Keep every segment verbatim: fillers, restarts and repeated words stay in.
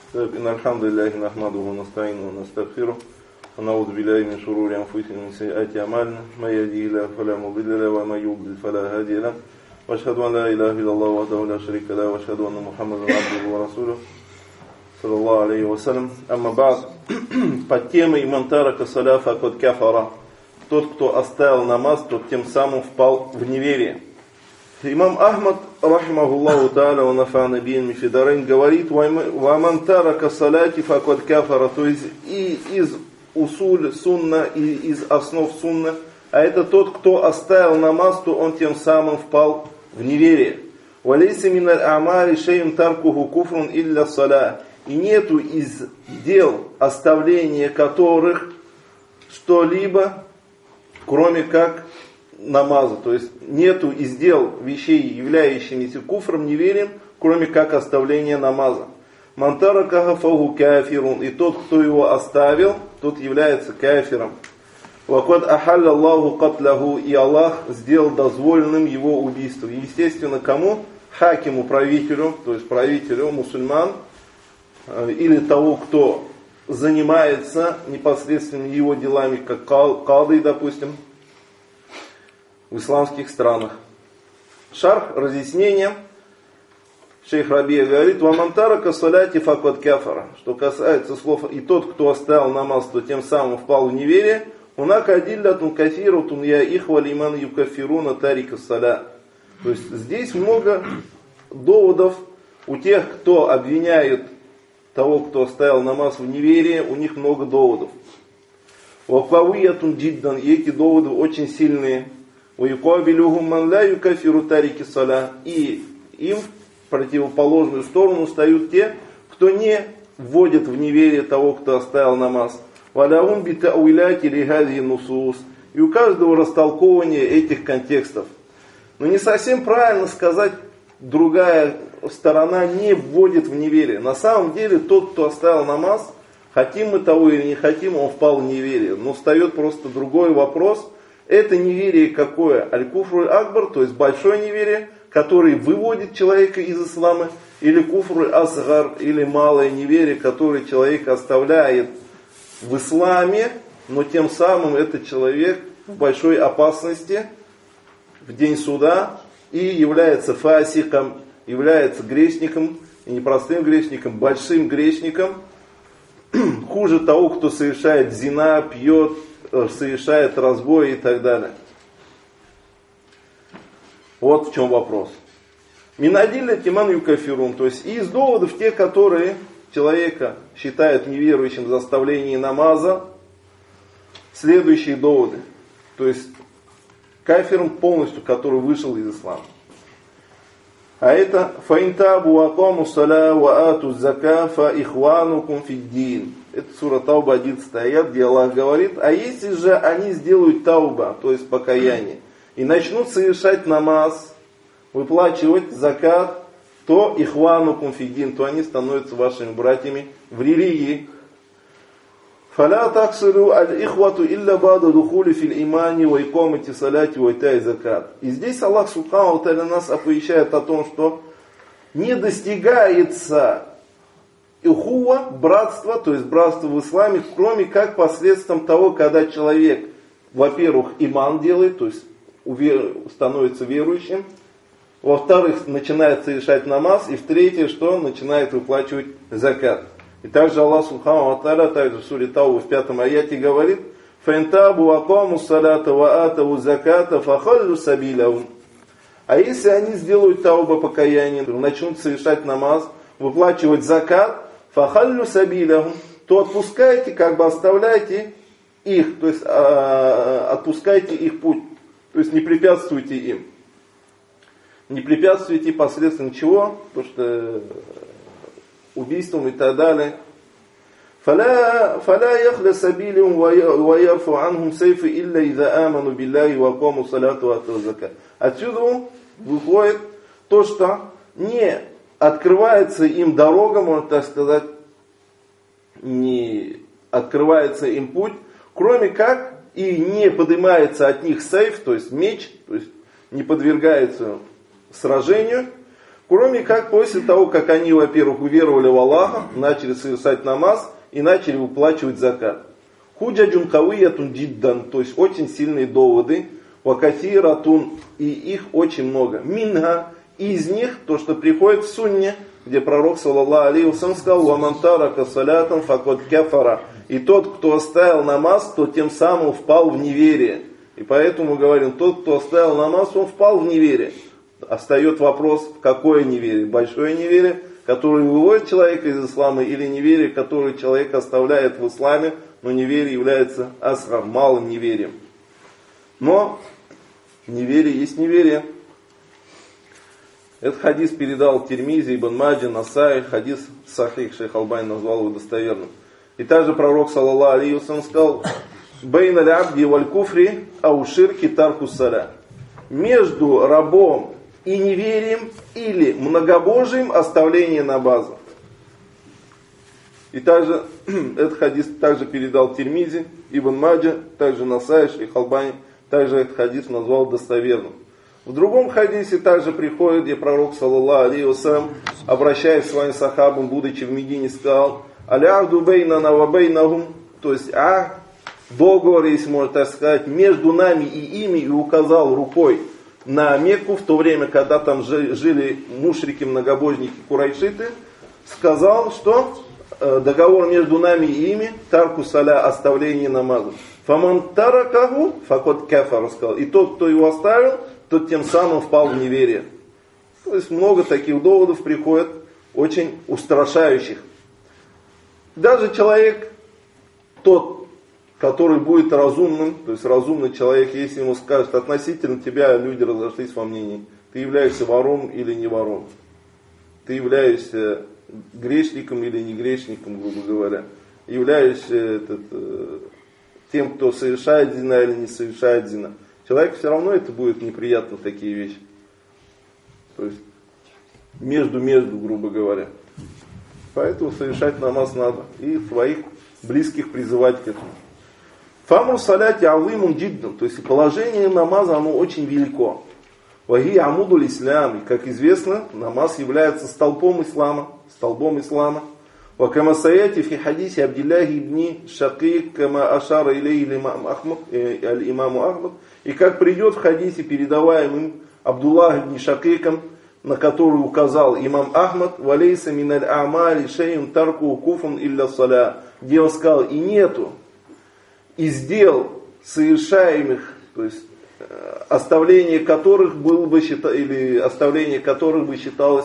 إن الحمد لله نحمده ونستعينه ونستغفره ونعوذ بالله من شرور أنفسنا ومن سيئات أعمالنا من يهده الله فلا مضل له ومن يضلل فلا هادي له وأشهد أن لا إله إلا الله وحده لا شريك له وأشهد أن محمدا عبده ورسوله صلى الله عليه وسلم. أما بعد, под темой «Ман тарака саля факад кафара», тот, кто оставил намаз, тот тем самым впал в неверие. Имам Ахмад, рахимахуллаху та'аля, ва нафа'на бихи фи дарайн, говорит: «Ва ман тарака саляти факад кафара», то есть и из усуль сунна, и из основ сунна, а это тот, кто оставил намаз, то он тем самым впал в неверие. «Ва лейса мин аль-а'мали шей'ун таркуху куфрун илля саля», и нету из дел, оставления которых что-либо, кроме как намаза. То есть нету из дел вещей, являющимися куфром, неверием, кроме как оставления намаза. «Ман таракаха фаху кафирун», и тот, кто его оставил, тот является кафиром. «Ва кад ахалля Аллаху катляху», и Аллах сделал дозволенным его убийство. Естественно, кому? Хакиму, правителю, то есть правителю мусульман, или того, кто занимается непосредственно его делами, как кады, допустим, в исламских странах. Шарх, разъяснение. Шейх Рабия говорит: «Ва ман тарака саляти факад кафара», что касается слов «и тот, кто оставил намаз, то тем самым впал в неверие». «Унака адиллятун кафирутун я ихва лиман юкафируна тарика саля». То есть здесь много доводов у тех, кто обвиняет того, кто оставил намаз в неверии, у них много доводов. «Вакавиятун джиддан», и эти доводы очень сильные. «Ваюкабилюхум ман ля юкафиру тарики саля», и им в противоположную сторону встают те, кто не вводит в неверие того, кто оставил намаз. «Валягум битауиляти лихази нусус», и у каждого растолкования этих контекстов. Но не совсем правильно сказать, другая сторона не вводит в неверие. На самом деле тот, кто оставил намаз, хотим мы того или не хотим, он впал в неверие. Но встает просто другой вопрос. Это неверие какое? Аль-куфруль акбар, то есть большое неверие, которое выводит человека из ислама, или куфруль асгар, или малое неверие, которое человек оставляет в исламе, но тем самым этот человек в большой опасности в день суда и является фасиком, является грешником, и не простым грешником, большим грешником, хуже того, кто совершает зина, пьет, совершает разбой и так далее. Вот в чем вопрос. Минадилля тиман юкафирун, то есть из доводов те, которые человека считают неверующим за оставление намаза, следующие доводы. То есть кафиром полностью, который вышел из ислама. А это фаинтабу вакаму саля ва ату зака фа ихванукум фиддин. Это сура Тауба, одиннадцатый аят, где Аллах говорит: а если же они сделают тауба, то есть покаяние, и начнут совершать намаз, выплачивать закат, то ихванукум фиддин, то они становятся вашими братьями в религии. «Фаля таксулю аль-ихвату илля бада духули фил имани ва икомати саляти ва итай закат». И здесь Аллах Субхану ва Тааля нас оповещает о том, что не достигается ихуа, братство, то есть братство в исламе, кроме как посредством того, когда человек, во-первых, иман делает, то есть становится верующим, во-вторых, начинает совершать намаз, и в-третьих, что начинает выплачивать закат. И также Аллах Субхану ва Тааля, также в суре Тауба в пятом аяте говорит: «Фаинтабу вакаму салята ва атаву заката фахаллю сабилявум». А если они сделают тауба, покаяние, начнут совершать намаз, выплачивать закат, фахаллю сабилявум, то отпускайте, как бы оставляйте их, то есть а, отпускайте их путь, то есть не препятствуйте им. Не препятствуйте посредством чего? Потому что убийством и так далее. «Фаля яхля сабилиум ва ярфу анхум сейфы илля иза аману билляхи ва акаму саляту ва ату закат». Отсюда выходит то, что не открывается им дорога, можно так сказать, не открывается им путь, кроме как и не поднимается от них сейф, то есть меч, то есть не подвергается сражению, Кроме как после того, как они, во-первых, уверовали в Аллаха, начали совершать намаз и начали выплачивать закат. Худжаджун кавиятун джиддан, то есть очень сильные доводы, вакатиратун, и их очень много. Минга, из них то, что приходит в сунне, где пророк, саллаллаху алейхи вассалям, сказал: «Вамантарака салятан факот кафара». И тот, кто оставил намаз, то тем самым впал в неверие. И поэтому говорим, тот, кто оставил намаз, он впал в неверие. Остает вопрос, в какое неверие? Большое неверие, которое выводит человека из ислама, или неверие, которое человек оставляет в исламе, но неверие является асгар, малым неверием. Но неверие есть неверие. Этот хадис передал Тирмизи, Ибн Маджа, Насаи, хадис сахих, шейх Албани назвал его достоверным. И также пророк, саллаллаху алейхи вассалям, сказал: «Бейна лябди валь куфри ауширки тарку саля». Между рабом и неверием или многобожием оставление намаза. И также этот хадис также передал Тирмизи, Ибн Маджа, также Насаи, шейх Албани, также этот хадис назвал достоверным. В другом хадисе также приходит, где пророк, саллаллаху алейхи вассалям, обращаясь к своим сахабам, будучи в Медине, сказал: «Аляхду бейнана ва бейнахум», то есть а договор, если можно так сказать, между нами и ими, и указал рукой на Мекку, в то время, когда там жили мушрики, многобожники, курайшиты, сказал, что договор между нами и ими, тарку саля, оставление намаза. Фаман таракаху факот кафар, сказал. И тот, кто его оставил, тот тем самым впал в неверие. То есть много таких доводов приходит, очень устрашающих. Даже человек, тот, который будет разумным, то есть разумный человек, если ему скажут: относительно тебя люди разошлись во мнении, ты являешься вором или не вором, ты являешься грешником или не грешником, грубо говоря, являешься этот, тем, кто совершает зина или не совершает зина, человеку все равно это будет неприятно, такие вещи. То есть между-между, грубо говоря. Поэтому совершать намаз надо. И своих близких призывать к этому. Фамру саляти алимун джиддан. То есть положение намаза, оно очень велико. Ваги амудуль ислам. И, как известно, намаз является столпом ислама. Столбом ислама. Вакама саяти фи хадисе Абдилляхи ибни Шакик, кама ашара илей аль-имаму Ахмад. И как придет в хадисе, передаваемым Абдуллах ибн Шакиком, на который указал имам Ахмад: «Валейса миналь а'мали шейун тарку куфун илля саля», где он сказал: и нету из дел совершаемых, то есть оставление которых было бы считалось, или оставление которых бы считалось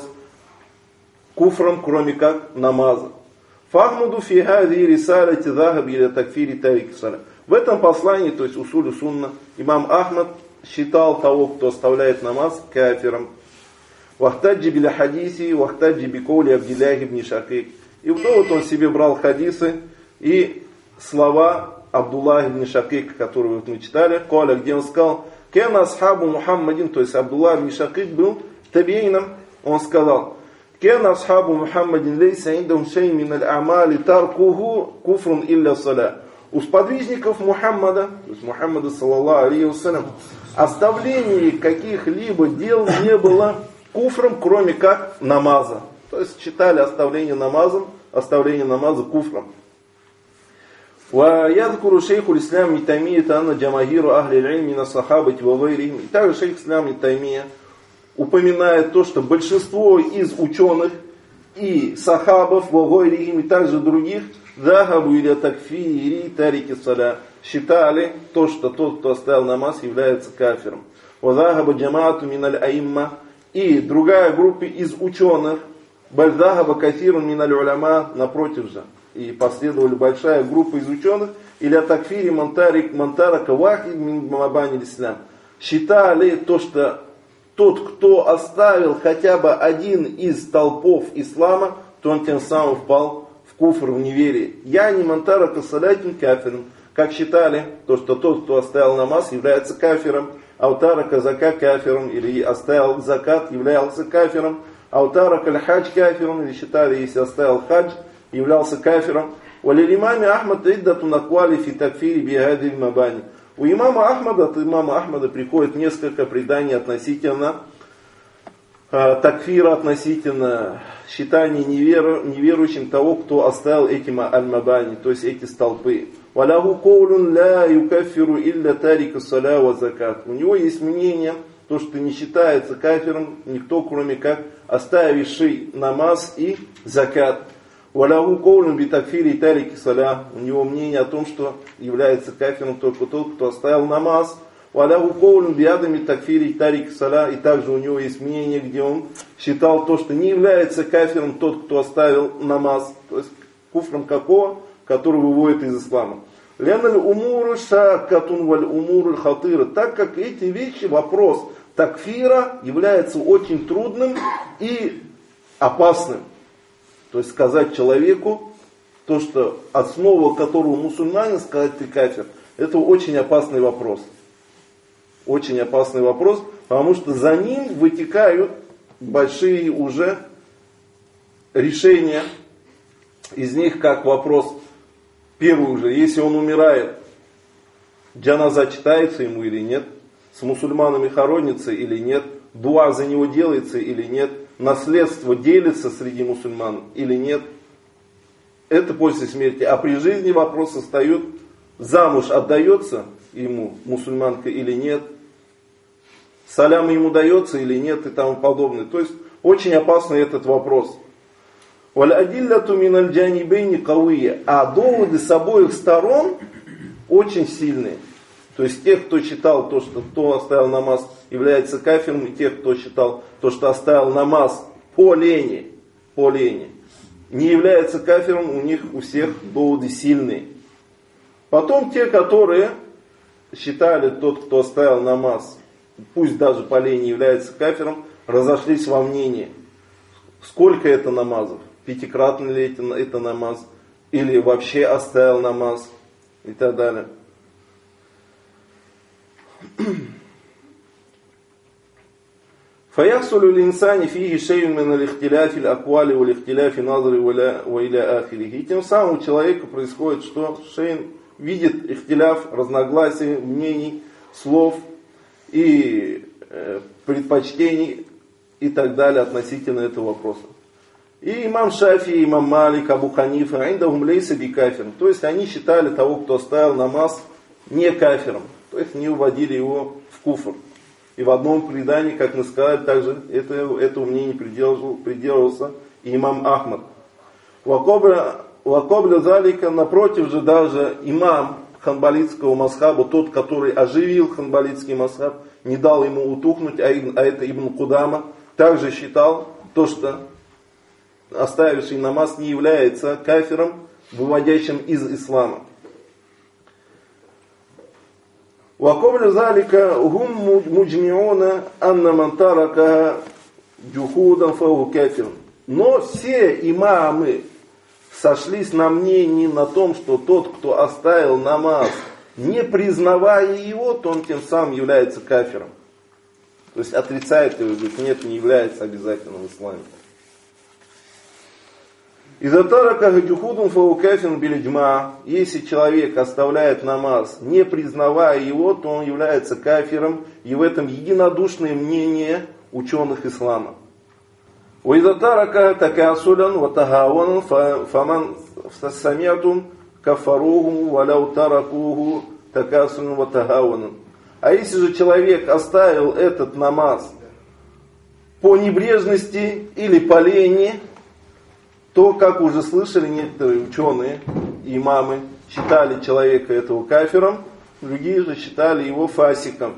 куфром, кроме как намаза. Фахмуду фи хази рисалати захаб иля такфири тарик саля. В этом послании, то есть усулю сунна, имам Ахмад считал того, кто оставляет намаз, кафиром. Вахтаджи биля хадиси, вахтаджи биколи Абдилляхи ибн Шакик. И в довод он себе брал хадисы и слова Абдуллаха ибн Шакик, которые вот мы читали, Коля, где он сказал: «Кена асхабу Мухаммадин», то есть Абдуллах ибн Шакик был табиином, он сказал: «Кена асхабу Мухаммадин лейса индахум шей мин аль-амали таркуху куфрун илля саля». У сподвижников Мухаммада, то есть Мухаммада, саллаллаху алейхи вассалям, оставление каких-либо дел не было куфром, кроме как намаза. То есть считали оставление намазом, оставление намаза куфром. ويذكر شيخ الإسلام ابن تيمية أن جماهير أهل العلم من الصحابة وغيرهم. И также шейх ислам ибн Таймия упоминает то, что большинство из ученых и сахабов, вагойрихим, и также других, захабу или такфири тарики саля, считали то, что тот, кто оставил намаз, является кафиром. Вазахаба джамаату миналь аимма, и другая группа из ученых, бальзахаба кафирун миналь уляма, напротив же. И последовали большая группа из ученых, или такфири мантарик мантарака вахид мин мабани ислам. Считали то, что тот, кто оставил хотя бы один из толпов ислама, то он тем самым впал в куфр, в неверие. Я не мантарака салятин кафиром. Как считали, то, что тот, кто оставил намаз, является кафиром. Аутарака зака кафиром, или оставил закат, являлся кафиром. Аутарака аль-хадж кафиром, или считали, если оставил хадж, являлся кафиром. Валилимами Ахмад иддату наквали фи такфири бихадиль мабани. У имама Ахмада, от имама Ахмада приходит несколько преданий относительно такфира относительно считания неверу, неверующим того, кто оставил эти аль-мабани, то есть эти столпы. وَلَهُ قَوْلٌ لَا يُكَفِّرُ إِلَّا تَارِكَ الصَّلَاةِ وَالزَّكَاةِ. У него есть мнение, то, что не считается кафиром никто, кроме как оставивший намаз и закат. وَلَهُ قَوْلٌ بِتَكْفِيرِ تَارِكِ الصَّلَاةِ. У него мнение о том, что является кафиром только тот, кто оставил намаз. وَلَهُ قَوْلٌ بِعَدَمِ تَكْفِيرِ تَارِكِ الصَّلَاةِ. И также у него есть мнение, где он считал то, что не является кафиром тот, кто оставил намаз. То есть куфром какого? Который выводит из ислама. Ляналь умуру шакатун валь умуру хатыра. Так как эти вещи, вопрос такфира является очень трудным и опасным. То есть сказать человеку, то, что основа которого мусульманин, сказать ты кафир, это очень опасный вопрос. Очень опасный вопрос, потому что за ним вытекают большие уже решения. Из них как вопрос, первый уже, если он умирает, джаназа читается ему или нет, с мусульманами хоронится или нет, дуа за него делается или нет, наследство делится среди мусульман или нет. Это после смерти. А при жизни вопрос встает, замуж отдается ему мусульманка или нет, салям ему дается или нет и тому подобное. То есть очень опасный этот вопрос. وَالْأَدِلَّةُ مِنَ الْجَانِبَيْنِ قَوِيَّةٌ. А доводы с обоих сторон очень сильные. То есть тех, кто считал то, что кто оставил намаз, является кафиром, и тех, кто считал то, что оставил намаз по лени, по лени, не является кафиром, у них у всех доводы сильные. Потом те, которые считали тот, кто оставил намаз, пусть даже по лени является кафиром, разошлись во мнении, сколько это намазов. Пятикратный ли это, это намаз, или вообще оставил намаз, и так далее. فَيَحْصُلُ الْإِنسَانِ فِيهِ شَيْءٌ مِنَ الْإِخْتِلَافِ الْأَقْوَالِ وَالْإِخْتِلَافِ النَّظْرِ وَإِلَى آخِرِهِ. И тем самым у человека происходит, что шейн видит ихтиляф, разногласия мнений, слов и э, предпочтений и так далее относительно этого вопроса. И имам Шафи, имам Малик, Абу Ханифа, индахум лейса би кафиром. То есть они считали того, кто оставил намаз, не кафиром. То есть не уводили его в куфр. И в одном предании, как мы сказали, также это, этому мнению придерживался, придерживался и имам Ахмад. Вакобля залика, напротив же даже имам ханбалитского масхаба, тот, который оживил ханбалитский масхаб, не дал ему утухнуть, а это Ибн Кудама, также считал то, что оставивший намаз не является кафиром, выводящим из ислама. وَقَبْلَ ذَلِكَ هُمْ مُجْمِعُونَ أَنَّ مَنْ تَرَكَهَا جُحُودًا فَهُوَ كَافِرٌ. Но все имамы сошлись на мнении на том, что тот, кто оставил намаз, не признавая его, то он тем самым является кафиром. То есть отрицает его, говорит, нет, не является обязательным в исламе. Из-за тарака гадюхудум фаукафин билиджма. Если человек оставляет намаз, не признавая его, то он является кафиром, и в этом единодушное мнение ученых ислама. Из-за тарака такасулян ватахауан фаман самятум кафаруху валяу таракуху такасулян ватахауан. А если же человек оставил этот намаз по небрежности или по лени, то, как уже слышали некоторые ученые, имамы, считали человека этого кафиром, другие же считали его фасиком.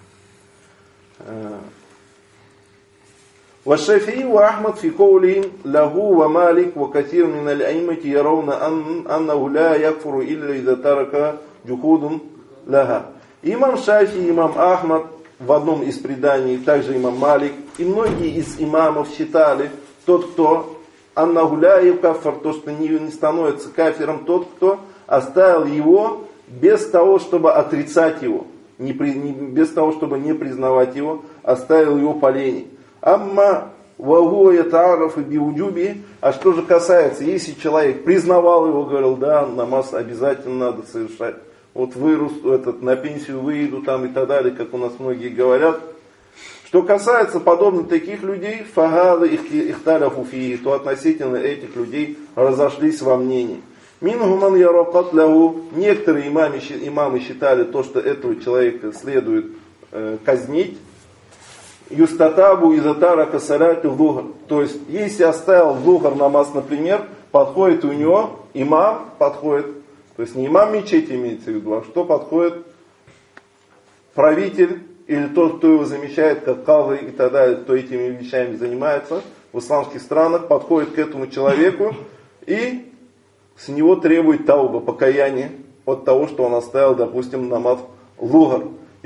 والشافعي وأحمد في قولهم له ومالك وكثير من الأئمة يرون أنه لا يكفر إلا إذا ترك جحود لها. Имам Шафи, имам Ахмад в одном из преданий, также имам Малик и многие из имамов считали, тот, кто аннаху ля юкаффар, то, что не, не становится кафиром, тот, кто оставил его без того, чтобы отрицать его, не, не, без того, чтобы не признавать его, оставил его по лени. Амма вагу ятаараф и биуджуби. А что же касается, если человек признавал его, говорил, да, намаз обязательно надо совершать, вот вырос, этот, на пенсию выйду там и так далее, как у нас многие говорят, Что касается подобно таких людей, фагады ихталяфу фии, то относительно этих людей разошлись во мнении. Мингуман яракат лягу, некоторые имамы, имамы считали то, что этого человека следует э, казнить. Юстатабу изатара касаляту лугар. То есть, если оставил лугар намаз, например, подходит у него имам, подходит, то есть не имам мечети имеется в виду, а что подходит правитель, или тот, кто его замещает, как кавы и так далее, кто этими вещами занимается в исламских странах, подходит к этому человеку и с него требует тауба, покаяния от того, что он оставил, допустим, намаз лугар.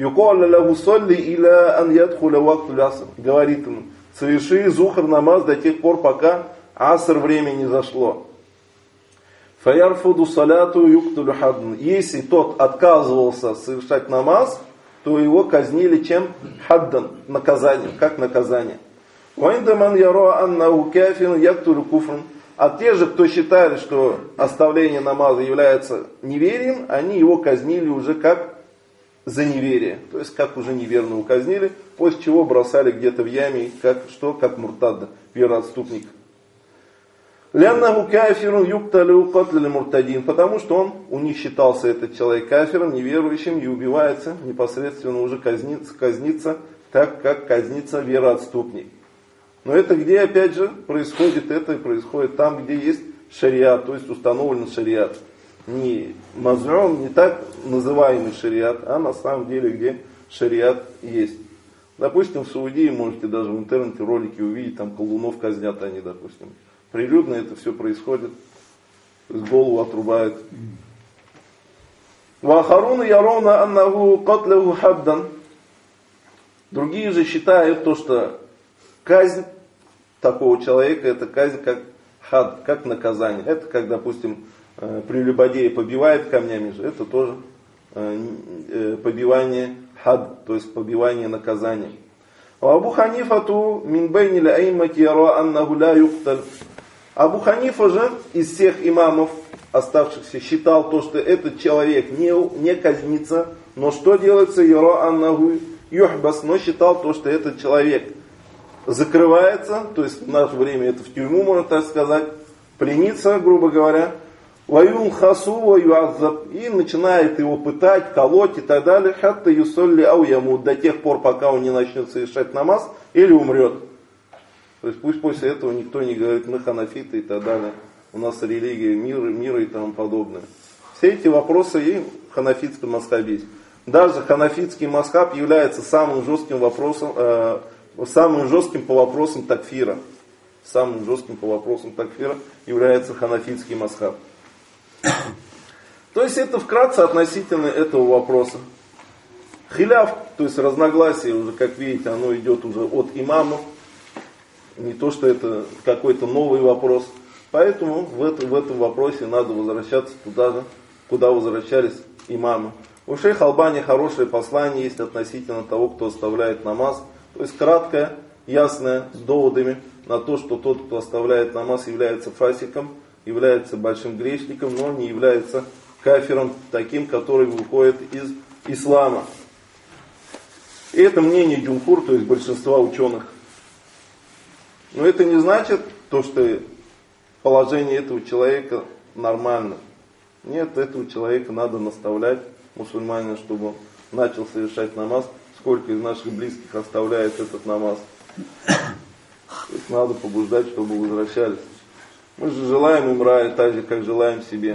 Говорит ему, соверши зухар намаз до тех пор, пока аср время не зашло. Если тот отказывался совершать намаз, то его казнили чем? Хаддан, наказанием, как наказание. А те же, кто считали, что оставление намаза является неверием, они его казнили уже как за неверие. То есть как уже неверного казнили, после чего бросали где-то в яме, как, что, как муртадда, вероотступник. Потому что он, у них считался этот человек кафиром, неверующим, и убивается, непосредственно уже казнится, казнится так, как казнится вероотступник. Но это где, опять же, происходит? Это происходит там, где есть шариат, то есть установлен шариат. Не мазрун, не так называемый шариат, а на самом деле, где шариат есть. Допустим, в Саудии можете даже в интернете ролики увидеть, там колунов казнят они, допустим. Прилюдно это все происходит. То есть голову отрубают. Вахаруна ярона аннаху катлаху хаддан. Другие же считают то, что казнь такого человека, это казнь как хад, как наказание. Это как, допустим, прелюбодея побивает камнями же, это тоже побивание хад, то есть побивание наказания. Абу Ханифату мин байни ля-аймати яра аннаху ля юкталь. Абу Ханифа же из всех имамов оставшихся считал то, что этот человек не, не казнится, но что делается? Яра аннаху юхбас, но считал то, что этот человек закрывается, то есть в наше время это в тюрьму, можно так сказать, пленится, грубо говоря, ваюн хасу ваюаззаб, и начинает его пытать, колоть и так далее, хатта юсолли ау ямут, до тех пор, пока он не начнет совершать намаз или умрет. То есть пусть после этого никто не говорит, мы ханафиты и так далее, у нас религия мира, мира и тому подобное. Все эти вопросы и в ханафитском мазхабе есть. Даже ханафитский мазхаб является самым жестким вопросом, э, самым жестким по вопросам такфира. Самым жестким по вопросам такфира является ханафитский мазхаб. То есть это вкратце относительно этого вопроса. Хиляф, то есть разногласие, уже как видите, оно идет уже от имамов. Не то, что это какой-то новый вопрос. Поэтому в, это, в этом вопросе надо возвращаться туда же, куда возвращались имамы. У шейха Албани хорошее послание есть относительно того, кто оставляет намаз. То есть краткое, ясное, с доводами на то, что тот, кто оставляет намаз, является фасиком, является большим грешником, но не является кафиром таким, который выходит из ислама. И это мнение джумхур, то есть большинства ученых. Но это не значит то, что положение этого человека нормально. Нет, этого человека надо наставлять, мусульманина, чтобы он начал совершать намаз. Сколько из наших близких оставляет этот намаз. То есть надо побуждать, чтобы возвращались. Мы же желаем им рая, так же, как желаем себе.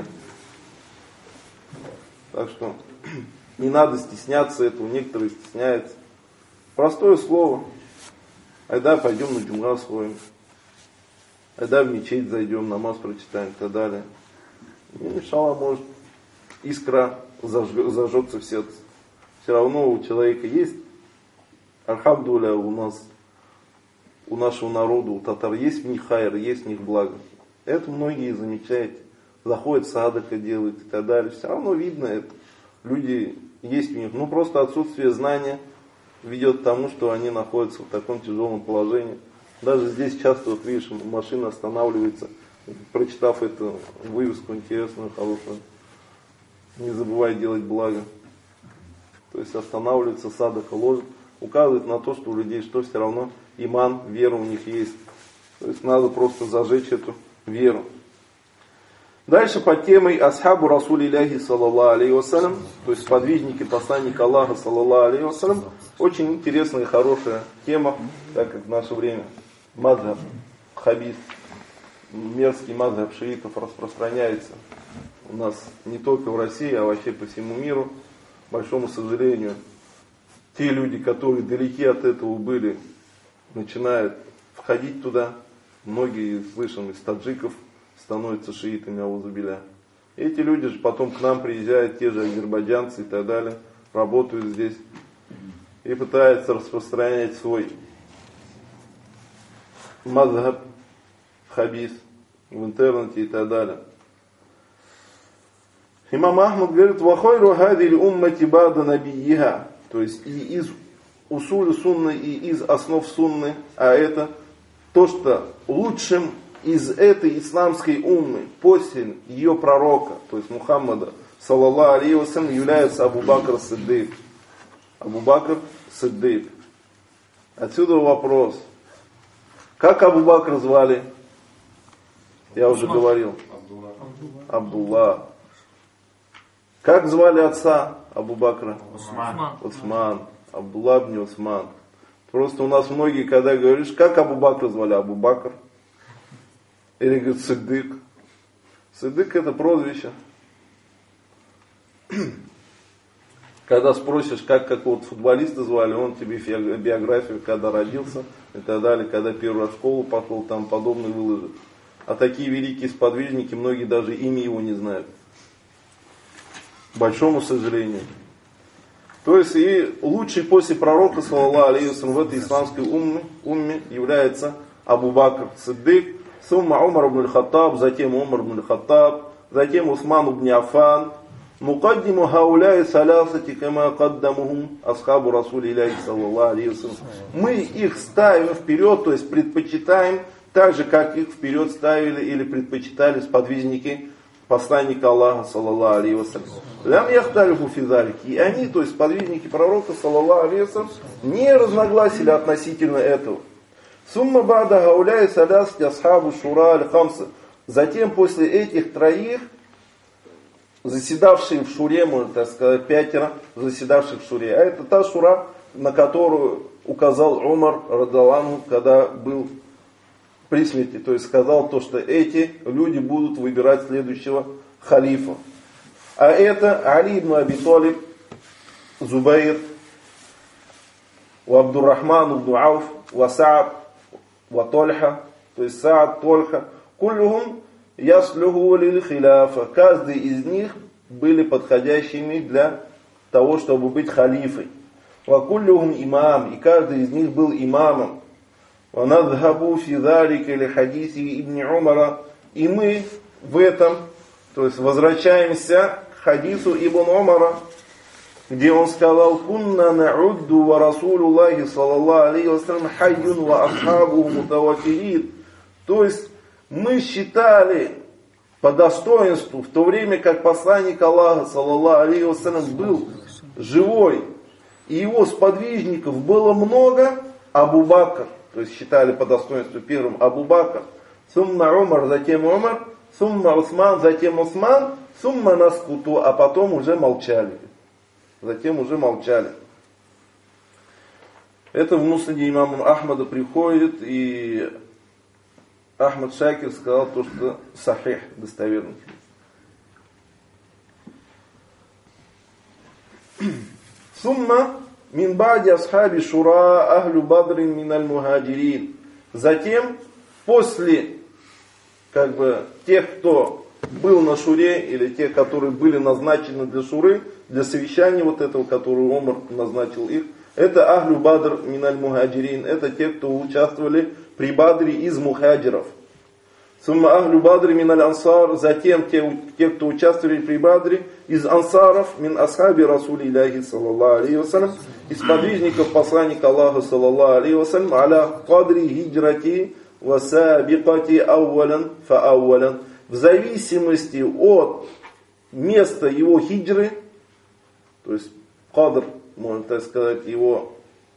Так что не надо стесняться этого, некоторые стесняются. Простое слово. Айда пойдем на джумга сходим. Айда в мечеть зайдем, намаз прочитаем и так далее. И иншаллах, может, искра зажжется в сердце. Все равно у человека есть, альхамдулилля, у нас, у нашего народа, у татар есть в них хайр, есть в них благо. Это многие замечают. Заходят, садака делают и так далее. Все равно видно это. Люди есть в них. Ну просто отсутствие знания ведет к тому, что они находятся в таком тяжелом положении. Даже здесь часто, вот видишь, машина останавливается, прочитав эту вывеску интересную, хорошую. Не забывай делать благо. То есть останавливается, садака ложит. указывает на то, что у людей что все равно иман, вера у них есть. То есть надо просто зажечь эту веру. Дальше под темой асхабу Расулилляхи саллаллаху алейхи вассалям, то есть сподвижники посланника Аллаха саллаллаху алейхи вассалям, очень интересная и хорошая тема, так как в наше время мазхаб, хабис, мерзкий мазхаб шиитов распространяется у нас не только в России, а вообще по всему миру. К большому сожалению, те люди, которые далеки от этого были, начинают входить туда. Многие, слышим, из таджиков становятся шиитами, аузубилля. Эти люди же потом к нам приезжают, те же азербайджанцы и так далее, работают здесь и пытаются распространять свой мазхаб, хабис в интернете и так далее. Имам Ахмад говорит: «Вахойру хадиль уммати бада набийиха». То есть и из усуля сунны, и из основ сунны, а это то, что лучшим из этой исламской уммы после ее пророка, то есть Мухаммада, саллаллаху алейхи вассалям, является Абу Бакр Сиддик. Абу Бакр Сиддик. Отсюда вопрос. Как Абу Бакр звали? Я уже говорил. Абдулла. Как звали отца Абу Бакра? Усман. Усман. Абдулла ибн Усман. Просто у нас многие, когда говоришь, как Абу Бакра звали? Абу Бакр. Или говорит Сиддик. Сиддик это прозвище. Когда спросишь, как какого-то футболиста звали, он тебе биографию, когда родился и так далее, когда первый раз в школу пошел, там подобное выложит. А такие великие сподвижники, многие даже имя его не знают. К большому сожалению. То есть и лучший после пророка, саллаллаху алейхи вассалям, в этой исламской умме, умме является Абу Бакр Сиддик, сумма Умар ибн аль-Хаттаб, затем Умар ибн аль-Хаттаб, затем Усман ибн Аффан. Мукаддиму хауляи салясати кама каддамухум асхабу Расулилляхи саллаллаху алейхи вассалям. Мы их ставим вперед, то есть предпочитаем, так же как их вперед ставили или предпочитали сподвижники посланника Аллаха саллаллаху алейхи вассалям. Лям яхталифу фи залики. И они, то есть сподвижники пророка саллаллаху алейхи вассалям, не разногласили относительно этого. Сумма бада хауляи салясати асхабу шура аль-хамса. Затем после этих троих, заседавшие в шуре, можно так сказать, пятеро заседавших в шуре. А это та шура, на которую указал Умар радиаллаху анху, когда был при смерти. То есть сказал то, что эти люди будут выбирать следующего халифа. А это Али ибн Аби Талиб, Зубайр, Абдуррахман ибн Ауф, ва Саад, ва Тольха, то есть Саад, Тольха, куллюхум яслюху лил хиляфа. Каждый из них были подходящими для того, чтобы быть халифой. Ва куллюхум имам, и каждый из них был имамом. Ва надхабу фи залика ли хадиси ибн Умара, и мы в этом, то есть возвращаемся к хадису ибн Умара, где он сказал: кунна наудду ва Расулуллахи саллаллаху алейхи вассалям хайюн ва асхабу мутавафирин. То есть мы считали по достоинству, в то время как посланник Аллаха саллаллаху алейхи вассалям был живой, и его сподвижников было много, Абу Бакр, то есть считали по достоинству первым Абу Бакр, сумма Умар, затем Умар, сумма Усман, затем Усман, сумма наскуту, а потом уже молчали. Затем уже молчали. Это в муснаде имама Ахмада приходит, и Ахмад Шакир сказал то, что сахих, достоверный. Сумма мин ба'ди асхаби шура ахлю бадрин миналь мухаджирин. Затем, после как бы тех, кто был на шуре, или тех, которые были назначены для шуры, для совещания вот этого, который Умар назначил их, это ахлю бадр миналь мухаджирин, это те, кто участвовали при Бадре из мухаджиров. Сумма ахлю бадри миналь ансар, затем те, те, кто участвовали при Бадре из ансаров, мин асхаби Расулилляхи саллаллаху алейхи вассалям, из подвижников посланника Аллаха саллаллаху алейхи вассалям, аля кадри хиджрати ва сабикати аувалян фа аувалян, в зависимости от места его хиджры, то есть кадр, можно так сказать, его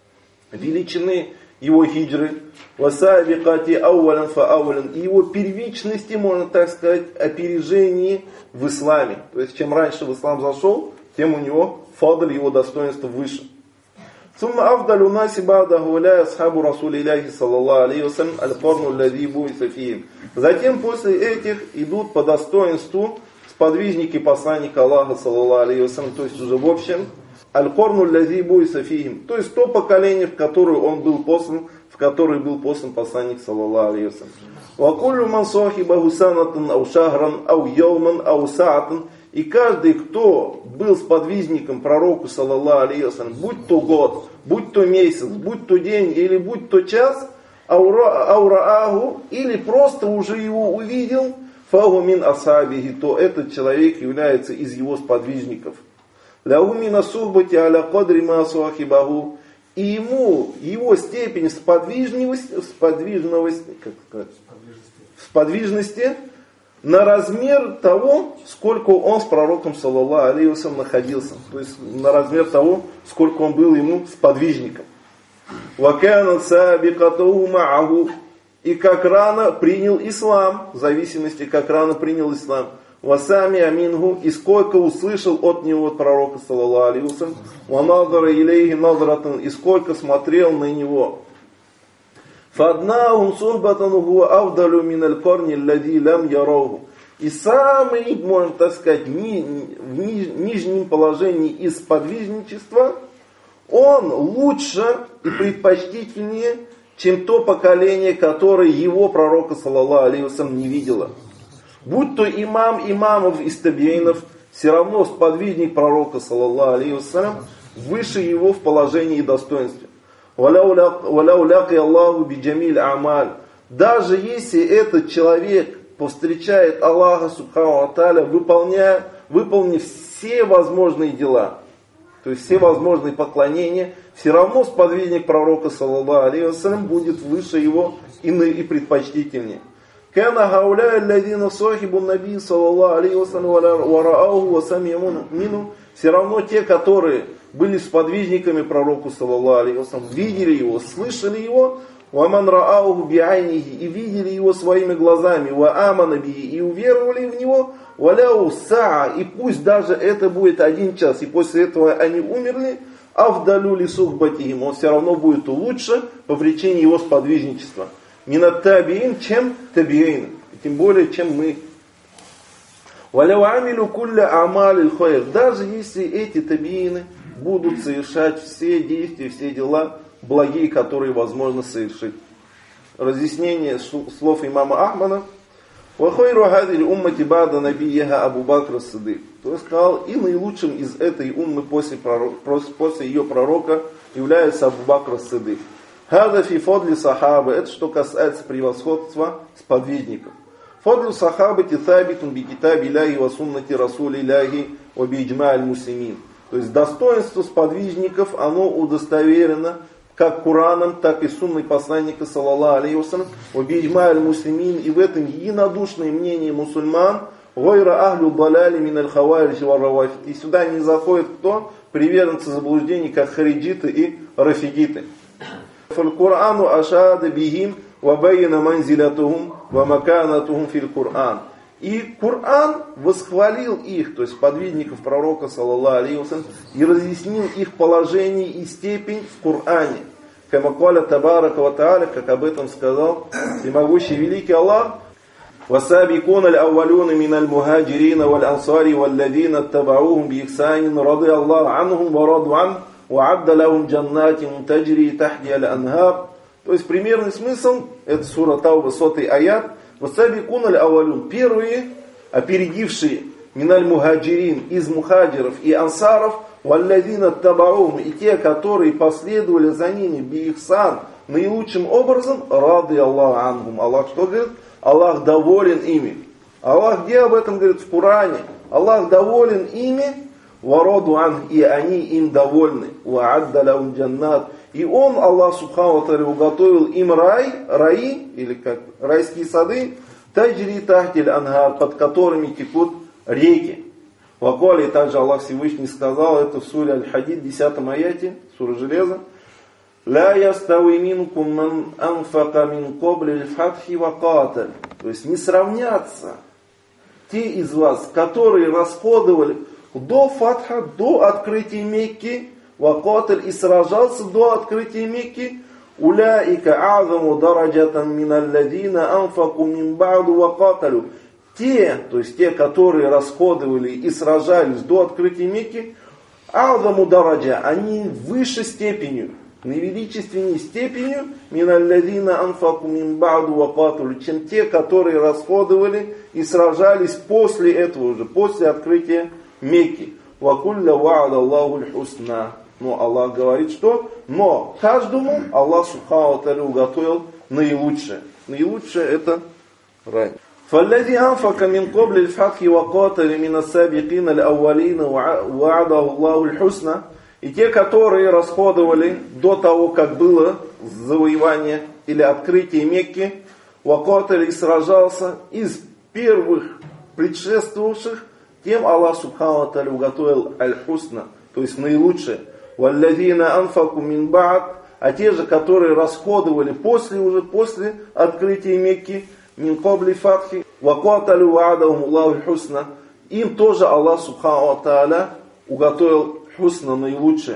величины его хиджры, васабикати аувалян фа аувалян, и его первичности, можно так сказать, опережении в исламе. То есть, чем раньше в ислам зашел, тем у него фадль, его достоинство выше. ثم أفضل الناس بعده ولا أصحاب رسول الله صلى الله عليه وسلم القرن الذي بعث فيهم. Затем после этих идут по достоинству сподвижники посланника Аллаха саллаллаху алейхи вассалям, то есть уже в общем аль-корну аллази буйса фихим, то есть то поколение, в которое он был послан, в которое был послан посланник саллаллаху алейхи вассалям. Ва куллю ман сахибаху санатан ау шахран ау йауман ау саатан, и каждый, кто был сподвижником пророку саллаллаху алейхи вассалям, будь то год, будь то месяц, будь то день или будь то час, аураагу, или просто уже его увидел, фаху мин асабихи, то этот человек является из его сподвижников. Ляху мин асухбати аля кадри ма сахибаху, и ему его степень сподвижности, сподвижности, как сказать, сподвижности на размер того, сколько он с пророком саллаллаху алейхи вассалям находился. То есть на размер того, сколько он был ему сподвижником. Вакана сабикатуху ма'аху, и как рано принял ислам, в зависимости, как рано принял ислам. Васами амингу, и сколько услышал от него, от пророка саллаллаху алейхи вассалям. Ванадара илейхи надратан, и сколько смотрел на него. Фаднахум сухбатан хуа авдалю миналь корни аллади лям яроху. И самый, можно так сказать, ни, в ниж, нижнем положении из подвижничества, он лучше и предпочтительнее, чем то поколение, которое его пророка саллаллаху алейхи вассалям не видело. Будь то имам имамов из табиинов, все равно сподвижник пророка саллаллаху алейхи вассалям выше его в положении и достоинстве. Даже если этот человек повстречает Аллаха субхану ва тааля, выполняя, выполнив все возможные дела, то есть все возможные поклонения, все равно сподвижник пророка саллаллаху алейхи вассалям будет выше его и, и предпочтительнее. Кана хауля алладина сахибу наби саллаллаху алейхи вассалям ва рааху ва сами'у мину, все равно те, которые были сподвижниками пророку саллаллаху алейхи вассалям, видели его, слышали его, وَمَنْ رَآهُ بِعَيْنِهِ, и видели его своими глазами, وَآمَنَ بِهِ, и уверовали в него, وَلَوْ سَعَ, и пусть даже это будет один час, и после этого они умерли, أَفْدَلُوا لِسُخْبَتِهِمْ, он все равно будет лучше по причине его сподвижничества. مِنَ التَّابِعِينَ, чем табиин, тем более, чем мы. وَلَوْ عَمِلُوا كُلَّ أَعْمَالِ الْخَيْرِ, даже если эти табиины будут совершать все действия, все дела, благие, которые возможно совершить. Разъяснение слов имама Ахмада. «Вахайру хадиль уммати бада набияха Абу Бакр ас-Сиддик». То есть сказал, и наилучшим из этой уммы после, пророк, после ее пророка является Абу Бакр ас-Сиддик. «Хада фи фадли сахаба». Это что касается превосходства сподвижников. «Фадлю сахаба титабитун би китаби ляхи ва суннати расули ляхи ва би иджма аль-муслимин». То есть достоинство сподвижников, оно удостоверено как Кураном, так и сунной посланника саллаллаху алейхи вассалям, убиджма аль-муслимин, и в этом единодушное мнение мусульман, гойра ахлю даляли мин аль-хаварич ва равафид. И сюда не заходит кто? Приверженцы заблуждений, как хариджиты и рафидиты. Фаль-Курану ашада бихим ва байна манзилятухум ва маканатухум фил Кур'ан. И Коран восхвалил их, то есть сподвижников пророка саллаллаху алейхи вассалям, и разъяснил их положение и степень в Коране. Камакаля табарака ва тааля, как об этом сказал всемогущий великий Аллах. وَسَابِقُونَ الْأَوَّلُونَ مِنَ الْمُهَاجِرِينَ وَالْأَنصَارِ وَالَّذِينَ اتَّبَعُوهُمْ بِإِحْسَانٍ رَضِيَ اللَّهُ عَنْهُمْ وَرَضُوا عَنْهُ وَأَعَدَّ لَهُمْ جَنَّاتٍ تَجْرِي تَحْتِهَا الْأَنْهَارُ. То есть примерный смысл, это сура Тауба, сотый аят. وَسَابِقُونَ الْأَوَّلُونَ, первые, опередившие миналь мухаджирин, из мухаджиров и ансаров, валлазина табаум, и те, которые последовали за ними би-ихсан, наилучшим образом, рады Аллаху анхум. Аллах что говорит? Аллах доволен ими. Аллах где об этом говорит? В Коране. Аллах доволен ими, вараду ан, и они им довольны. Ваадда лахум джаннат. И Он, Аллах субхану ва тааля, уготовил им рай, раи, или как райские сады, таджри тахтиль ангар, под которыми текут реки. Вакуали, и также Аллах Всевышний сказал это в суре Аль-Хадид, десятом аяте, сура Железа. لا يستوي منكم من أنفق من قبل الفتح وقاتل. То есть не сравнятся те из вас, которые расходовали до фатха, до открытия Мекки, вакаталь, и сражался до открытия Мекки, уляика азаму дараджатан мин алладина анфаку мин ба'ду вакаталю. Те, то есть те, которые расходовали и сражались до открытия Мекки, азаму дараджа, они выше степенью, наивеличественней степенью, мин алладина анфаку мин ба'ду вакаталю, чем те, которые расходовали и сражались после этого уже, после открытия Мекки. Вакулля ва'ада Аллаху л-хусна. Но Аллах говорит, что? Но каждому Аллах субхану ва тааля уготовил наилучшее. Наилучшее это рай. فالذي أنفق من قبل الفتح وقاتل من السابقين الأولين وعده الله الحسنى. И те, которые расходовали до того, как было завоевание или открытие Мекки, вакатали, и сражался из первых предшествовавших, тем Аллах субхану ва тааля уготовил аль-хусна, то есть наилучшее. Валлазина анфаку мин ба'д, а те же, которые расходовали после уже после открытия Мекки, мин кабли фатхи, вакаталю ва'адахум Аллаху аль-хусна, им тоже Аллах субхану ва тааля уготовил хусна, наилучшее.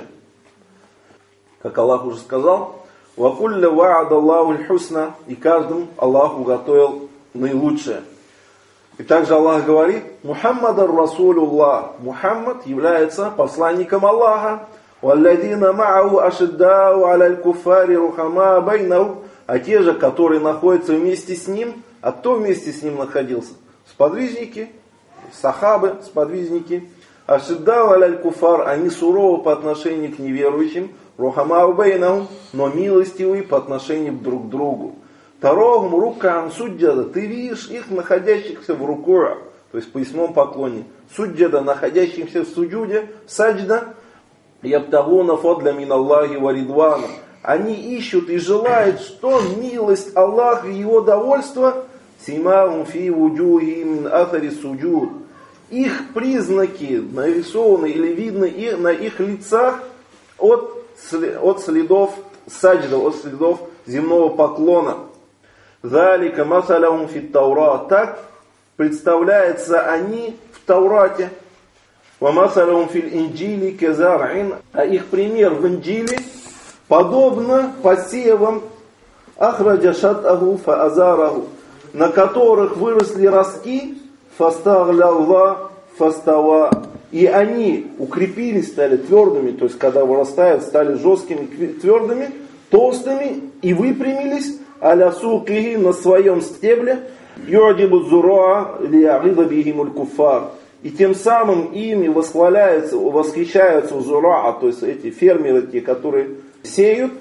Как Аллах уже сказал, вакулля ва'ада Аллаху аль-хусна, и каждому Аллах уготовил наилучшее. И также Аллах говорит, Мухаммадар Расулуллах, Мухаммад является посланником Аллаха, валладина ма'аху ашиддау аля аль-куффари рухама байнахум, а те же, которые находятся вместе с ним, а кто вместе с ним находился? Сподвижники, сахабы, сподвижники, ашиддау аля аль-куффар, они суровы по отношению к неверующим, рухама байнахум, но милостивы по отношению друг к другу. Второго рукан суджада, ты видишь их, находящихся в рукуа, то есть в поясном поклоне, суджада, находящихся в суджуде, саджда, ябтагуна фадля мин Аллахи ва ридвана. Они ищут и желают, что милость Аллаха и его довольство, симаум фи вуджухи мин атари суджуд. Их признаки нарисованы или видны на их лицах от, от следов саджда, от следов земного поклона. Залика масалахум фит Таурат. Так представляются они в Таурате. Ва масалахум фил инджили казар'ин. А их пример в Инджиле подобно посевам ахраджа шат'аху фа азараху, на которых выросли ростки, фастагля фастава. И они укрепились, стали твердыми, то есть когда вырастают, стали жесткими, твердыми, толстыми и выпрямились. Аля сукихи, на своем стебле, юадибу зуруа лиягида бихимуль куфар. И тем самым ими восхваляются, восхищаются зуруа, то есть эти фермеры, те, которые сеют,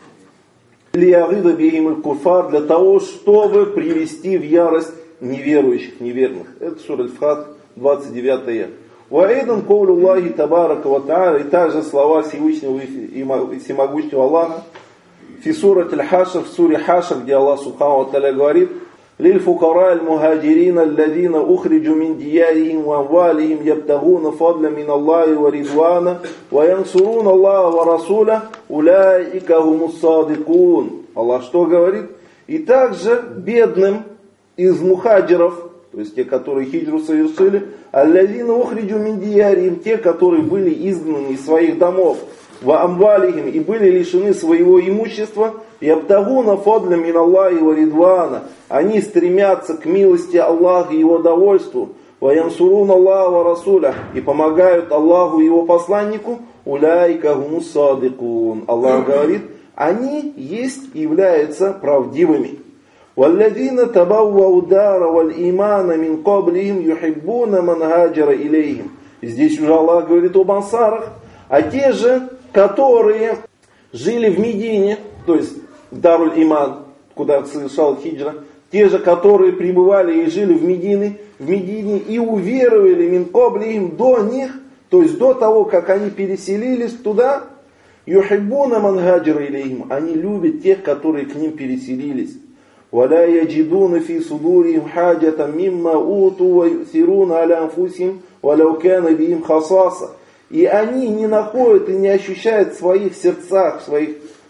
лиягида бихимуль куфар, для того, чтобы привести в ярость неверующих, неверных. Это сура Аль-Фатх, двадцать девятая аят. Ваидан коулю Аллахи табарака ва тааля, и также слова Всевышнего и всемогущего Аллаха, في سورة الحشر, в суре Хашр, где Аллах субхану ва тааля говорит: للفقراء المهاجرين الذين أخرجوا من ديارهم وأموالهم يبتغون فضلا من الله ورضوانا وينصرون الله ورسوله أولئك هم الصادقون. Аллах что говорит? И также бедным из мухаджиров, то есть те, которые хиджру совершили, الذين أخرجوا من ديارهم, те, которые были изгнаны из своих домов, ва амвалихим, и были лишены своего имущества, ябтагуна фадля мин Аллахи ва ридвана, они стремятся к милости Аллаха и его довольству, ва янсурун Аллаха ва расуля, и помогают Аллаху и его посланнику, уляйка гумус садикун. Аллах говорит, они есть и являются правдивыми. Валладина табаввау дара валь имана мин каблихим юхиббуна ман хаджара илейхим. Здесь уже Аллах говорит об ансарах, а те же, которые жили в Медине, то есть в Даруль-Иман, куда совершал хиджра, те же, которые пребывали и жили в Медине, в Медине и уверовали мин каблихим до них, то есть до того, как они переселились туда, юхиббуна ман хаджара илейхим, они любят тех, которые к ним переселились. ولا يجدون في صدورهم حاجة مما أوتوا ويؤثرون على أنفسهم ولو كان بهم خصاصة. И они не находят и не ощущают в своих сердцах, в своих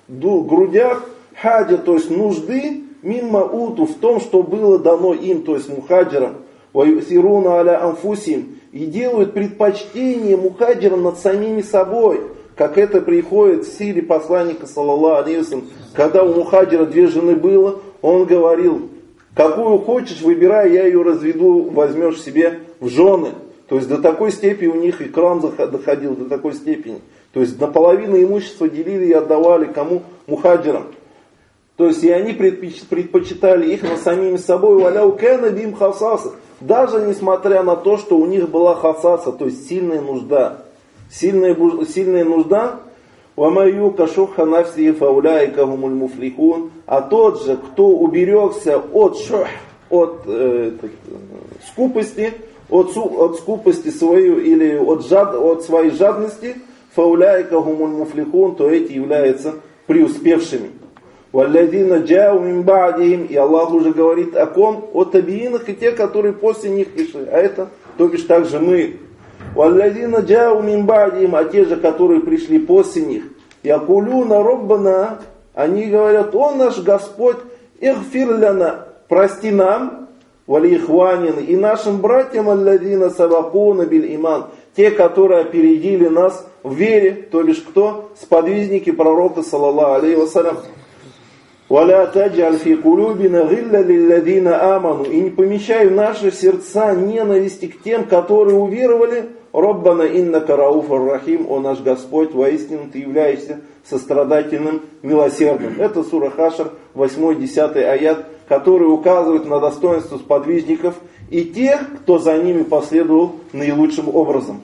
грудях хаджа, то есть нужды, мимма уту, в том, что было дано им, то есть мухаджирам, ваюсируна аля анфусим, и делают предпочтение мухаджирам над самими собой, как это приходит в силе посланника, саллаллаху алейхи ва саллям, когда у мухаджира две жены было, он говорил: какую хочешь, выбирай, я ее разведу, возьмешь себе в жены. То есть до такой степени у них икрам доходил, до такой степени. То есть наполовину имущества делили и отдавали кому? Мухаджирам. То есть и они предпочитали их над самими собой. Валяу кэна бим хасаса. Даже несмотря на то, что у них была хасаса, то есть сильная нужда. Сильная, сильная нужда. وَمَا يُوكَ شُحَّ نَفْسِهِ فَأُولَٰئِكَ هُمُ الْمُفْلِحُونَ. А тот же, кто уберегся от шух, от э, так, скупости, от, от скупости свою или от, жад, от своей жадности, فَأُولَٰئِكَ هُمُ الْمُفْلِحُونَ, то эти являются преуспевшими. وَالَّذِينَ جَاءُوا مِنْ بَعْدِهِمْ. И Аллах уже говорит о ком? О табиинах и те, которые после них пришли. А это, то бишь, также мы. وَالَّذِينَ جَاءُوا مِنْ بَعْدِهِمْ. А те же, которые пришли после них. Якулюна Роббана. Они говорят: о наш Господь, ихфир ляна, прости нам, валихванин, и нашим братьям, алладина сабакуна биль иман, те, которые опередили нас в вере, то бишь кто? Сподвижники пророка, саллаллаху алейхи ва саллям. Валя таджаль фи кулюбина гилля лилладина аману. И не помещай в наши сердца ненависти к тем, которые уверовали. Роббана иннака рауфар рахим, о наш Господь, воистину ты являешься сострадательным, милосердным. Это сура Хашр, восьмой-десятый аят, который указывает на достоинство сподвижников и тех, кто за ними последовал наилучшим образом.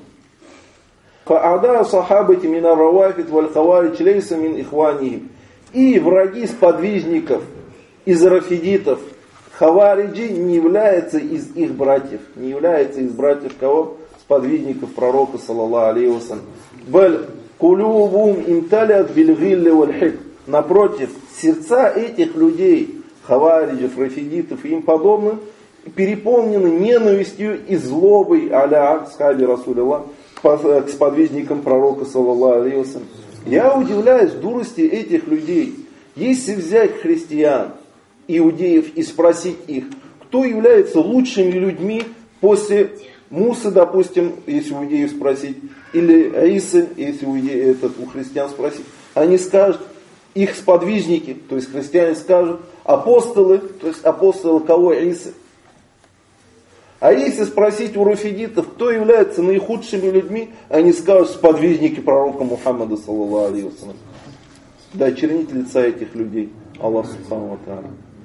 Фа'ада сахабати мина равафит валь хаварич лейса мин ихванихим. И враги сподвижников из рафидитов, хавариджи, не являются из их братьев. Не являются из братьев кого? Сподвижников пророка, саллаллаху алейхи ва саллям. Баль кулюбум имталят биль гилли валь хик. Напротив, сердца этих людей, хавариджев, рафидитов и им подобных, переполнены ненавистью и злобой аля асхаби Расулилlah к сподвижникам пророка, саллаллаху алейхи ва саллям. Я удивляюсь дурости этих людей. Если взять христиан, иудеев и спросить их, кто является лучшими людьми после Мусы, допустим, если у иудеев спросить, или Исы, если у, иудеев, этот, у христиан спросить, они скажут, их сподвижники, то есть христиане скажут, апостолы, то есть апостолы кого? Исы. А если спросить у рафидитов, кто является наихудшими людьми, они скажут: сподвижники пророка Мухаммада, саллаллаху алейхи ва саллям. Да, очернить лица этих людей. Аллах субхану ва тааля.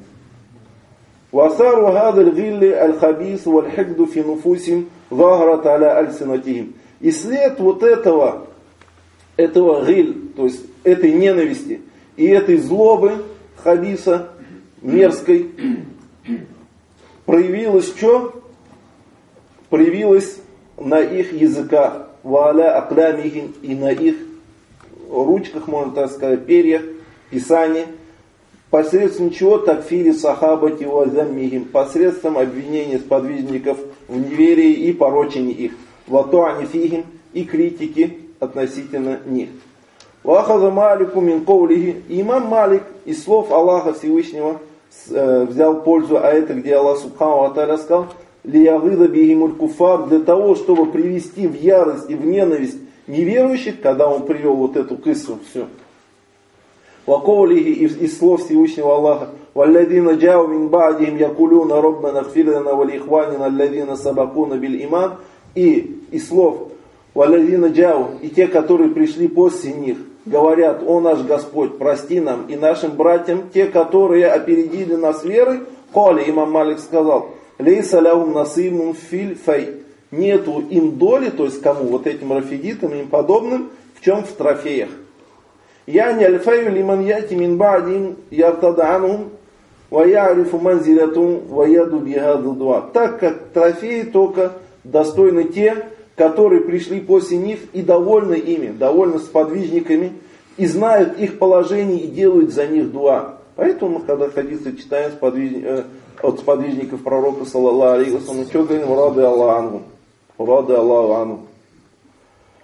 Васару гадаль гилли аль-хабис валь-хикду фи нуфусим ваграт аля аль-синатихим. И след вот этого, этого гиль, то есть этой ненависти и этой злобы хабиса, мерзкой, проявилось что? Проявилось на их языках, валя аклямихин, и на их ручках, можно так сказать, перьях, писаний, посредством чего? Такфири сахабати вазаммихим, посредством обвинения сподвижников в неверии и порочении их, ватуани фихим, и критики относительно них. Вахаза Малику мин ковлихи. Имам Малик из слов Аллаха Всевышнего э, взял пользу, а это где Аллах субхану ва тааля сказал: лиягыда бихимуль куфар, для того, чтобы привести в ярость и в ненависть неверующих, когда он привел вот эту киссу, все. Ваковлихи из, из слов Всевышнего Аллаха: валладина джау мин ба'дихим якулюна роббана гфирлана валихванина алладина сабакуна биль иман. И из слов валладина джау, и те, которые пришли после них, говорят: о наш Господь, прости нам и нашим братьям, те, которые опередили нас верой. Кали, имам Малик сказал: лейса лахум насибун фил фай. Нету им доли, то есть кому? Вот этим рафидитам и им подобным, в чем? В трофеях. Я не альфаю лиман яти мин ба'дин яртаданум ва я'рифу манзилятум ва яду бихаду дуа. Так как трофеи только достойны те, которые пришли после них и довольны ими, довольны сподвижниками, и знают их положение и делают за них дуа. Поэтому мы, когда хадисы читаем сподвижни, э, от сподвижников пророка, саллаллаху алейхи ва саллям, что говорим? Рады Аллаху анхум. Рады Аллаху анхум.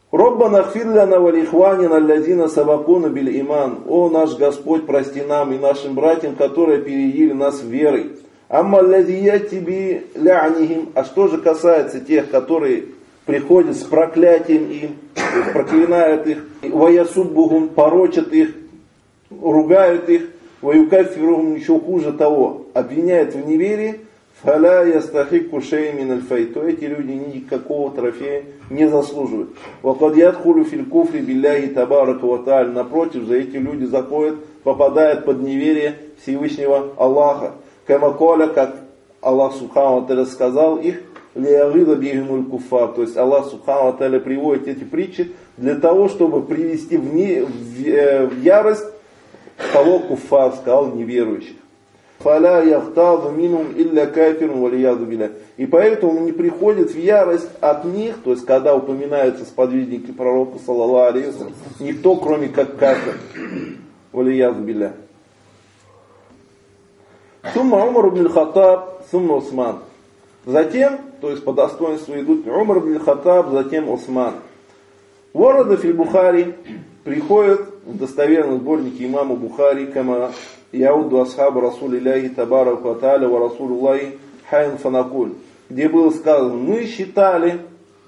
Роббана гфир лана ва лихванина аллазина сабакуна бил иман. О наш Господь, прости нам и нашим братьям, которые опередили нас верой. Амма аллазия тебе лянихим. А что же касается тех, которые приходят с проклятием им, проклинают их, ваясуббухум, порочат их, ругают их, ваюкаффиругум, еще хуже того, обвиняют в неверии, фаля ястахикку шей мин аль-фай, то эти люди никакого трофея не заслуживают. Вакад ядхулю филь куфри билляхи табарака ва та'аль, напротив, за эти люди заходят, попадают под неверие Всевышнего Аллаха. Камаколя, как Аллах Субхану ва Тааля сказал их, лиягида бихимуль куфар, то есть Аллах Субхану ва Тааля приводит эти притчи для того, чтобы привести в, не, в, в ярость того куфар, сказал неверующих. Фаля яхтаду минум илля кафирун валияду билля. И поэтому не приходит в ярость от них, то есть когда упоминаются сподвижники пророка, саллаллаху алейхи ва саллям, никто, кроме как кафир, валияду билля. Сумма Умар ибн аль-Хаттаб, сумма Усман. Затем, то есть по достоинству идут Умар ибн аль-Хаттаб, затем Усман. Ворада филь Бухари приходит в достоверном сборнике имама Бухари, кама яуду асхаба Расулилляхи табарак ва тааля ва Расулуллахи хайн фанакуль, где было сказано, мы считали,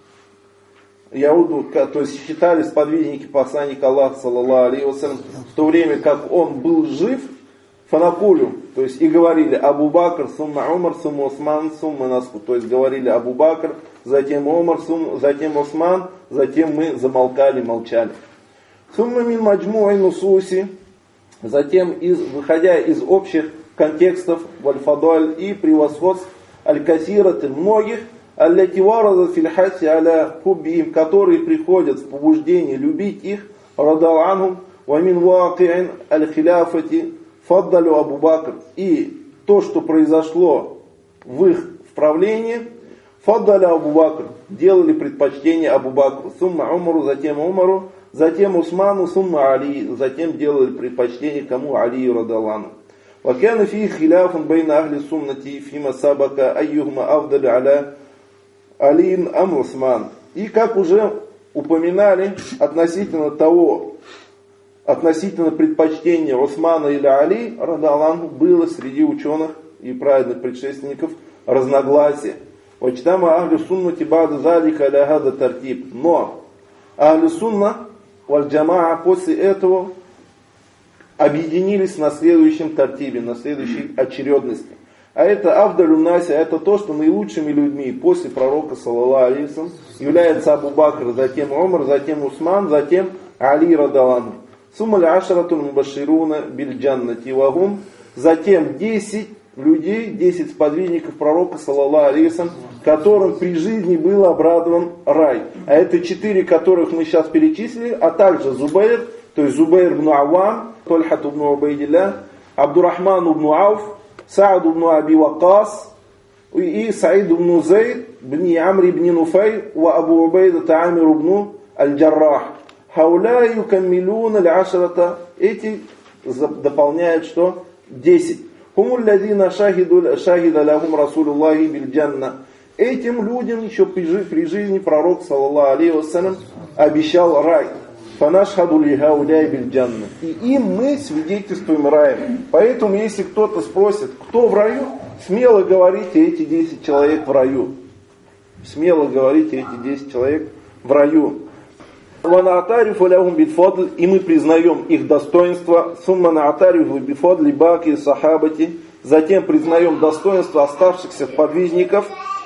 яуду, то есть считали сподвижники посланника Аллаха, саллаллаху алейхи ва саллям, в то время как он был жив, фанакулю, то есть и говорили Абу Бакр, сумма Умар, сумма Усман, сумма Наску, то есть говорили Абу Бакр, затем Умар, сумма, затем Усман, затем мы замолкали, молчали. Сумма мин маджму'и нусуси, затем, из, выходя из общих контекстов валь-фадаль и превосходств аль-касират многих, аллати варада фил хаси аля хуббихим, которые приходят в побуждение любить их, радал анхум, ва мин ваки'ин аль-хиляфати фаддалю Абу Бакр. И то, что произошло в их правлении, фаддалю Абу Бакр, делали предпочтение Абу Бакру, сумма Умару, затем Умару, затем Усману, сумма Али, затем делали предпочтение кому? Алию радаллаху. وكان فيه خلاف بين أهل السنة فيما سبق أيهما أفضل على علي أم عثمان. И как уже упоминали относительно того, относительно предпочтения Усмана или Али радаллаху, было среди ученых и праведных предшественников разногласия. Вачтама ахлю суннати ба'да залика аля хада тартиб. Но ахлю сунна валь джамаа после этого объединились на следующем тартибе, на следующей очередности. А это Авдалю Наси, это то, что наилучшими людьми после пророка, саллаллаху алейхи ва саллям, является Абу Бакр, затем Умар, затем Усман, затем Али радаллаху. Сумма ашаратун мубашируна биль джаннати вагум, затем десять людей, десять сподвижников пророка, саллаллаху алейхи ва саллям, которым при жизни был обрадован рай. А это четыре, которых мы сейчас перечислили, а также Зубайр, то есть Зубайр ибн Авам, Тольхат ибн Убайдилля, Абдурахман ибн Ауф, Саад ибн Аби Вакас и Саид ибн Зайд, бни Амр ибн Нуфай, ва Абу Убайда Амир ибн аль-Джаррах. Хауля юкаммилун аль-ашрата, эти дополняют что? десять. Хумуль ладина шахида лахум Расулуллахи биль джанна. Этим людям еще при жизни пророк, саллаллаху алейхи ва саллям, обещал рай. Фанашхаду ли хауляй биль джанна. И им мы свидетельствуем раем. Поэтому, если кто-то спросит, кто в раю, смело говорите, эти десять человек в раю. Смело говорите, эти десять человек в раю. И мы признаем их достоинство. Затем признаем достоинство оставшихся подвижников.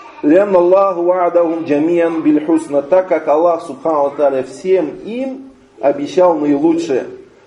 Так как Аллах Субхану ва Тааля всем им обещал наилучшее.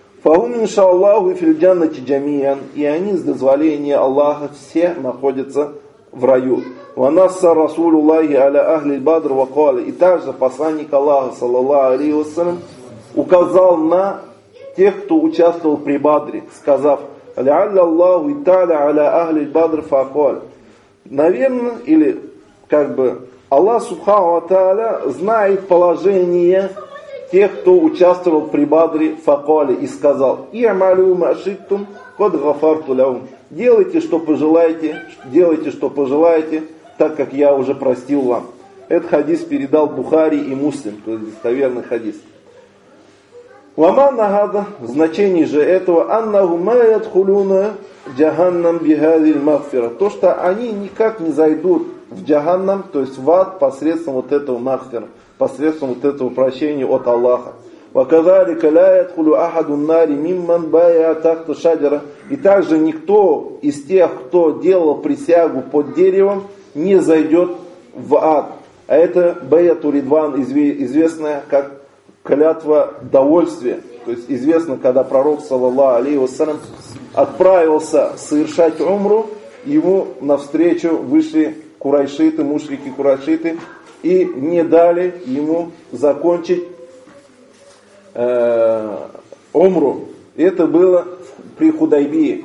И они с дозволения Аллаха все находятся в раю. Ванасса Расулуллахи аля ахли бадр вакаля. И также посланник Аллаха, саллаллаху алейхи ва саллям, указал на тех, кто участвовал при Бадре, сказав: «Ля'алля Аллаху ита'ля аля ахли бадр факаль». Наверное, или как бы Аллах Субхану ва Тааля знает положение тех, кто участвовал при Бадре, факале, и сказал: «И'малю ма ши'тум кад гафарту лахум». Делайте, что пожелаете, делайте, что пожелаете, так как я уже простил вам. Этот хадис передал Бухари и Муслим, то есть достоверный хадис. Ваманна гада, значение же этого, аннаху ма ядхулуна джаханнам бихадиль магфира. То, что они никак не зайдут в джаханнам, то есть в ад, посредством вот этого магфира, посредством вот этого прощения от Аллаха. Ваказалика ла ядхулу ахадун нари мимман бая тахта шаджара. И также никто из тех, кто делал присягу под деревом, не зайдет в ад. А это баяту ридван, известная как клятва довольствия. То есть известно, когда пророк, саллаллаху алейхи вассалям, отправился совершать умру, ему навстречу вышли курайшиты, мушрики курайшиты, и не дали ему закончить э, умру. Это было при Худайбии.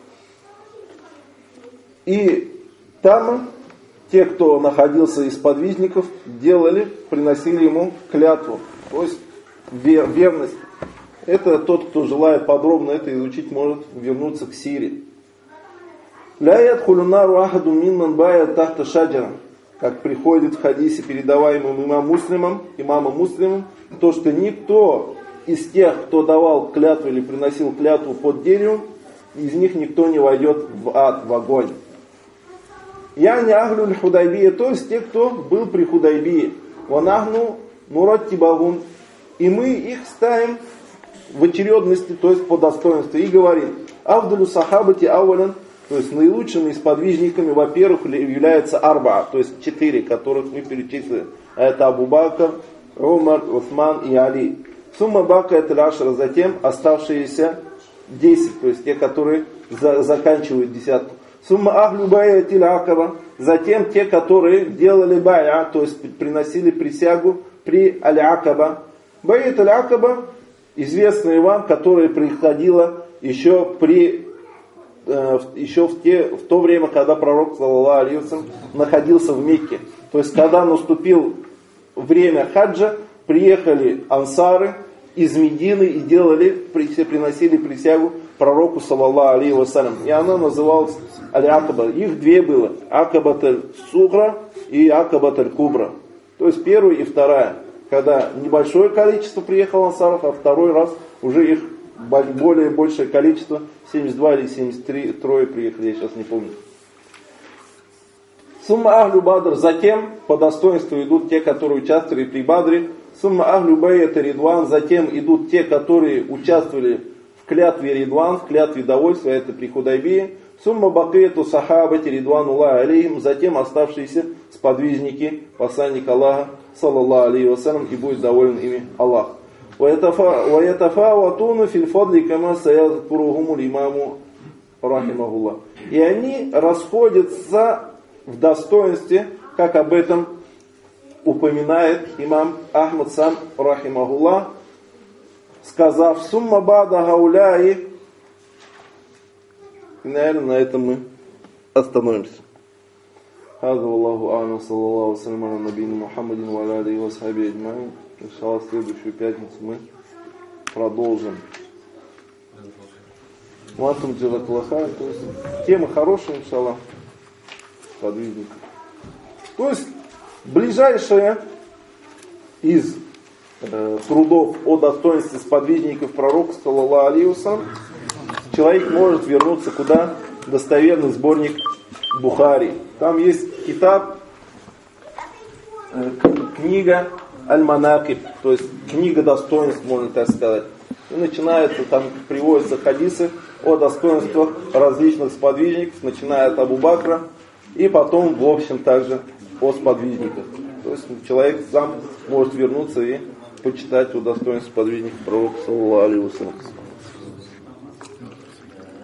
И там те, кто находился из подвижников, делали, приносили ему клятву. То есть верность. Это тот, кто желает подробно это изучить, может вернуться к сире. Ля ядхулю нару ахаду минман бая тахта шаджара. Как приходит в хадисе, передаваемым имам Муслимом, имамом Муслимом, то, что никто из тех, кто давал клятву или приносил клятву под деревом, из них никто не войдет в ад, в огонь. Я не ахлюль худайбия, то есть те, кто был при Худайбии. Ванахну нураттибагун. И мы их ставим в очередности, то есть по достоинству. И говорим, авдалю сахабати ауалян, то есть наилучшими сподвижниками, во-первых, является арба, то есть четыре, которых мы перечислили. Это Абу Бакр, Умар, Усман и Али. Сумма бака это лашра, затем оставшиеся десять, то есть те, которые за, заканчивают десятку. Сумма ахлю баятиль акаба, затем те, которые делали бая, то есть приносили присягу при аль-акаба. Байат аль-акаба, известная вам, которая приходила еще при э, еще в, те, в то время, когда пророк саллаллаху алейхи вассалям находился в Мекке. То есть когда наступило время хаджа, приехали ансары из Медины и делали, приносили присягу пророку саллаллаху алейхи вассалям. И она называлась аль-акаба. Их две было. Акабат аль-сугра и акабат аль-кубра. То есть первая и вторая. Когда небольшое количество приехало ансаров, а второй раз уже их более большее количество, семьдесят два или семьдесят три, трое приехали, я сейчас не помню. Сумма ахлю бадр, затем по достоинству идут те, которые участвовали при бадре. Сумма ахлю байата ридван, затем идут те, которые участвовали в клятве ридван, в клятве довольствия, это при Худайбии. Сумма бакаяту сахабати ридвануллахи алейхим, затем оставшиеся сподвижники посланника Аллаха, саллаллаху алейхи вассалям, и будет доволен ими Аллах. وَيَتَفَاوَتُونَ فِي الْفَضْلِ كَمَا سَيَذْكُرُهُمُ الْإِمَامُ رَحِمَهُ اللَّهُ. И они расходятся в достоинстве, как об этом упоминает имам Ахмад сам, рахимахуллах, сказав: «Сумма бада гауляи». И, наверное, на этом мы остановимся. Хаза Аллаху а'алам, саллаллаху ассаляму аля набийна Мухаммадин ва аля алейхи ва асхаби аджмаин. Иншаллах, в следующую пятницу мы продолжим. Ватум джазакаллаха. То есть тема хорошая, иншаллах, подвижников. То есть ближайшая из э, трудов о достоинстве сподвижников пророка, саллаллаху алейхи вассалям, человек может вернуться куда? Достоверный сборник Бухари. Там есть китаб, э, книга Аль-Манакиб, то есть книга достоинств, можно так сказать. И начинается, там приводятся хадисы о достоинствах различных сподвижников, начиная от Абу Бакра, и потом, в общем, также о сподвижниках. То есть человек сам может вернуться и почитать о достоинстве сподвижников пророка, саллаллаху алейхи вассалям.